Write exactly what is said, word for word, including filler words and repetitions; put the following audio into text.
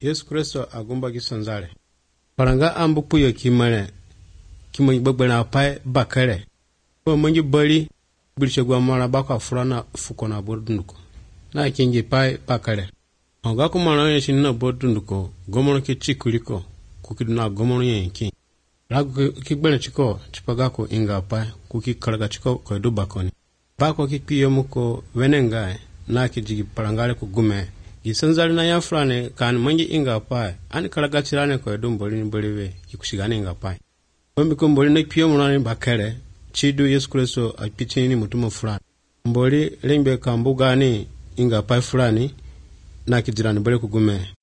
Yesu Kristo agumba gisanzale. Paranga ambu puyo kimane. Kimo gbagbana pai bakare. Ko mongi bali bilche gwa mara baka fulana fukona bordunduko. Na kingi pai bakare. Onga kumana yeshi na bordunduko gomono ki chikuliko kukiduna gomono yenki. Ragu kigbana chiko chipagako inga pai kuki karaga chiko ko dubakoni. Bako kipiyo muko wenengae na kijigi parangale kugume. Gisanzali na ya fulane kan mangi inga pai ani karaga chirane ko dumboli mboliwe kikushigane inga pai. Ombi ko mboli na piyo munane bakare chidu Yesu Kristo apichini mutuma fulani. Mboli lembe kambugani inga pai fulani na kijirani bole kugume.